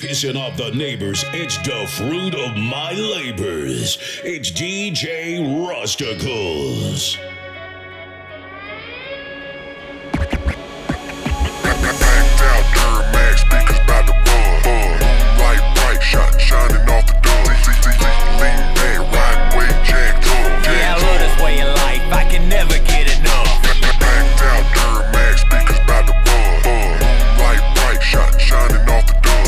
pissing off the neighbors, it's the fruit of my labors. It's DJ Rusticles. Backed out, Duramax, speakers bout to buzz. Light bright, shining off the door. Lean back, riding way jacked up. Yeah, I love this way of life, I can never get enough. Backed out, Duramax, speakers bout to buzz. Light bright, shining off the door.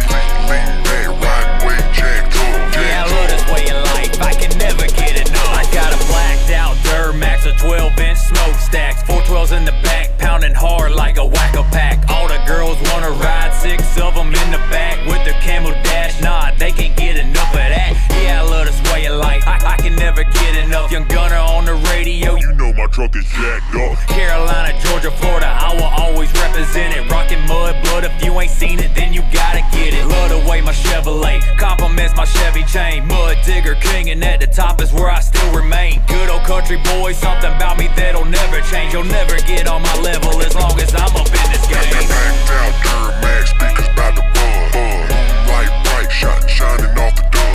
Lean back, riding way jacked up. Yeah, I love this way of life, I can never get enough. I got a blacked out Duramax, a 12-inch smokestacks, 412s in the back, pounding hard like a whack-a-pack. All the girls wanna ride, 6 of them in the back with the camel dash. Nah, they can't get enough of that. Yeah, I love this way of life, I can never get enough. Young Gunner on the radio, You know my truck is jacked up. Carolina, Georgia, Florida, I will always represent it. Rockin' mud blood, if you ain't seen it, then you gotta get it. Love the way my Chevrolet compliments my Chevy chain. Mud digger king, and at the top is where I still remain. Good old country boy, something about me that'll never change. You'll never get on my level as long as I'm up in this game. Backed out, Duramax, speakers bout to buzz. Light bright, shining off the door.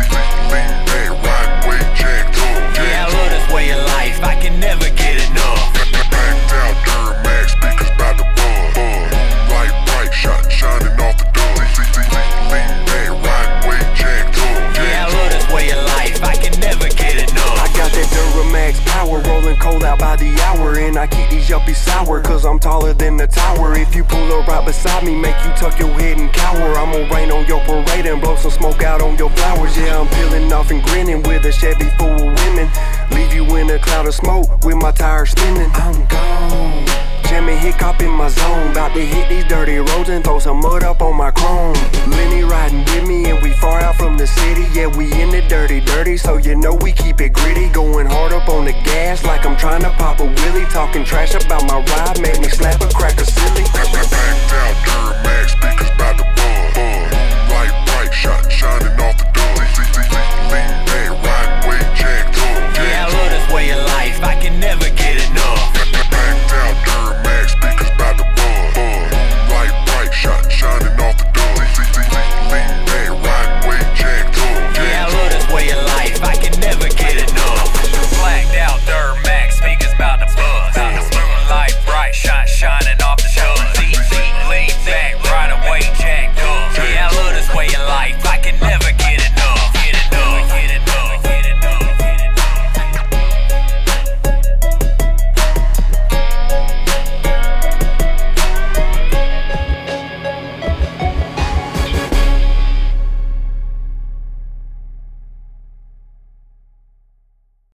Lean back, riding way jacked up. Yeah, I love this way of life, I can never get enough. Backed out, Duramax, speakers bout to buzz. Light bright, shining off the door. Lean back, riding way jacked up. Yeah, I love this way of life, I can never get enough. I got that Duramax power, rolling cold out by the hour. And I keep these yuppies sour, cause I'm taller than the tower. If you pull up right beside me, make you tuck your head and cower. I'm gonna rain on your parade and blow some smoke out on your flowers. Yeah, I'm peeling off and grinning with a Chevy full of women. Leave you in a cloud of smoke with my tires spinning. I'm gone, jamming hiccup in my zone. About to hit these dirty roads and throw some mud up on my chrome. Lenny riding with me and we far out from the city. Yeah, we in the dirty, so you know we keep it gritty. Going hard up on the gas like I'm trying to pop a wheelie. Talking trash about my ride, made me slap a cracker silly. Backed out, Duramax.